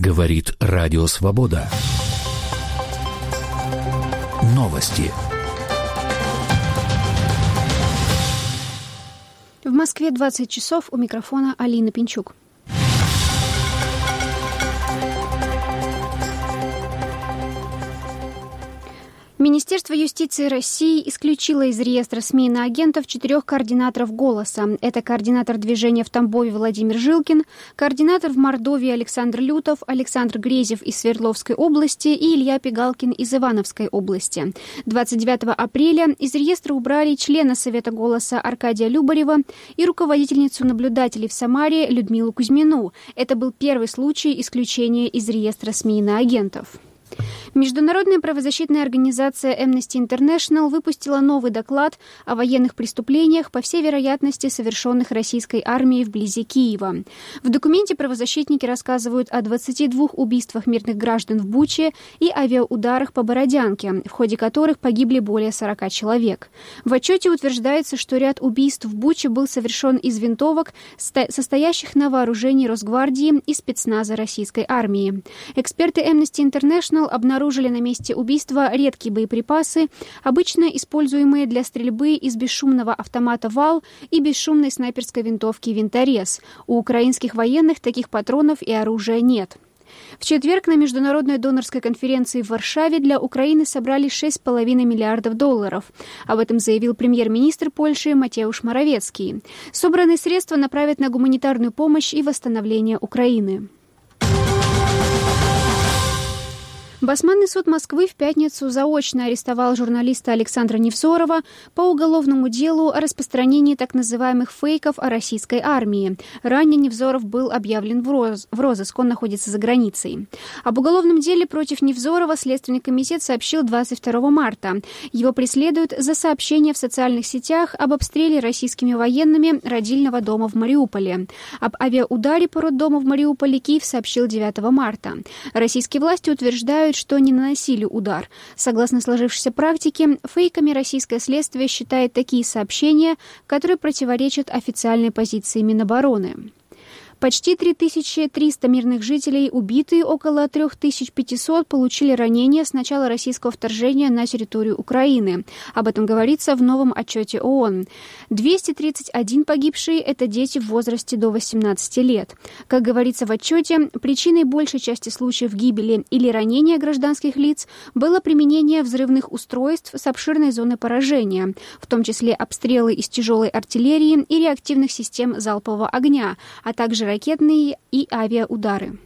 Говорит Радио Свобода. Новости. В Москве 20 часов, у микрофона Алина Пинчук. Министерство юстиции России исключило из реестра СМИ иноагентов 4 координаторов «Голоса». Это координатор движения в Тамбове Владимир Жилкин, координатор в Мордовии Александр Лютов, Александр Грезев из Свердловской области и Илья Пигалкин из Ивановской области. 29 апреля из реестра убрали члена Совета «Голоса» Аркадия Любарева и руководительницу наблюдателей в Самаре Людмилу Кузьмину. Это был первый случай исключения из реестра СМИ иноагентов. Международная правозащитная организация Amnesty International выпустила новый доклад о военных преступлениях, по всей вероятности, совершенных российской армией вблизи Киева. В документе правозащитники рассказывают о 22 убийствах мирных граждан в Буче и авиаударах по Бородянке, в ходе которых погибли более 40 человек. В отчете утверждается, что ряд убийств в Буче был совершен из винтовок, состоящих на вооружении Росгвардии и спецназа российской армии. Эксперты Amnesty International обнаружили на месте убийства редкие боеприпасы, обычно используемые для стрельбы из бесшумного автомата «Вал» и бесшумной снайперской винтовки «Винторез». У украинских военных таких патронов и оружия нет. В четверг на международной донорской конференции в Варшаве для Украины собрали $6,5 миллиардов. Об этом заявил премьер-министр Польши Матеуш Моровецкий. Собранные средства направят на гуманитарную помощь и восстановление Украины. Басманный суд Москвы в пятницу заочно арестовал журналиста Александра Невзорова по уголовному делу о распространении так называемых фейков о российской армии. Ранее Невзоров был объявлен в розыск, он находится за границей. Об уголовном деле против Невзорова Следственный комитет сообщил 22 марта. Его преследуют за сообщение в социальных сетях об обстреле российскими военными родильного дома в Мариуполе. Об авиаударе по роддому в Мариуполе Киев сообщил 9 марта. Российские власти утверждают, что не наносили удар. Согласно сложившейся практике, фейками российское следствие считает такие сообщения, которые противоречат официальной позиции Минобороны. Почти 3300 мирных жителей убиты, около 3500 получили ранения с начала российского вторжения на территорию Украины. Об этом говорится в новом отчете ООН. 231 погибшие – это дети в возрасте до 18 лет. Как говорится в отчете, причиной большей части случаев гибели или ранения гражданских лиц было применение взрывных устройств с обширной зоной поражения, в том числе обстрелы из тяжелой артиллерии и реактивных систем залпового огня, а также ракетные и авиаудары.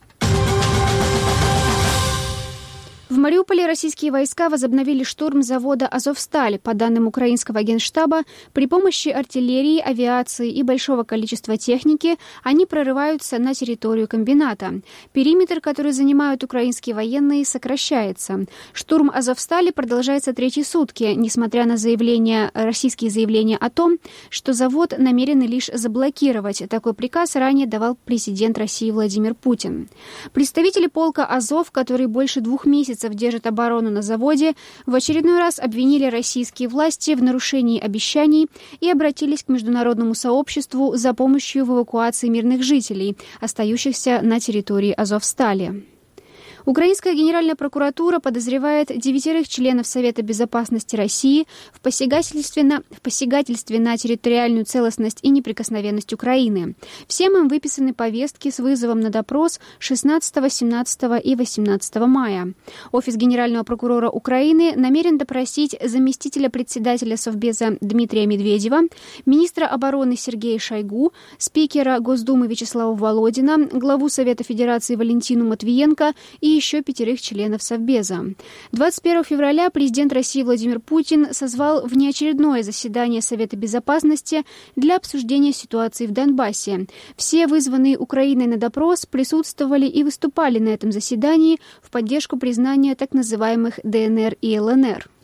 В Мариуполе российские войска возобновили штурм завода «Азовсталь». По данным украинского генштаба, при помощи артиллерии, авиации и большого количества техники они прорываются на территорию комбината. Периметр, который занимают украинские военные, сокращается. Штурм «Азовстали» продолжается третьи сутки, несмотря на российские заявления о том, что завод намерены лишь заблокировать. Такой приказ ранее давал президент России Владимир Путин. Представители полка «Азов», которые больше 2 месяцев держат оборону на заводе, в очередной раз обвинили российские власти в нарушении обещаний и обратились к международному сообществу за помощью в эвакуации мирных жителей, остающихся на территории Азовстали. Украинская генеральная прокуратура подозревает 9 членов Совета безопасности России в посягательстве на территориальную целостность и неприкосновенность Украины. Всем им выписаны повестки с вызовом на допрос 16, 17 и 18 мая. Офис генерального прокурора Украины намерен допросить заместителя председателя Совбеза Дмитрия Медведева, министра обороны Сергея Шойгу, спикера Госдумы Вячеслава Володина, главу Совета Федерации Валентину Матвиенко и еще 5 членов Совбеза. 21 февраля президент России Владимир Путин созвал внеочередное заседание Совета Безопасности для обсуждения ситуации в Донбассе. Все вызванные Украиной на допрос присутствовали и выступали на этом заседании в поддержку признания так называемых ДНР и ЛНР.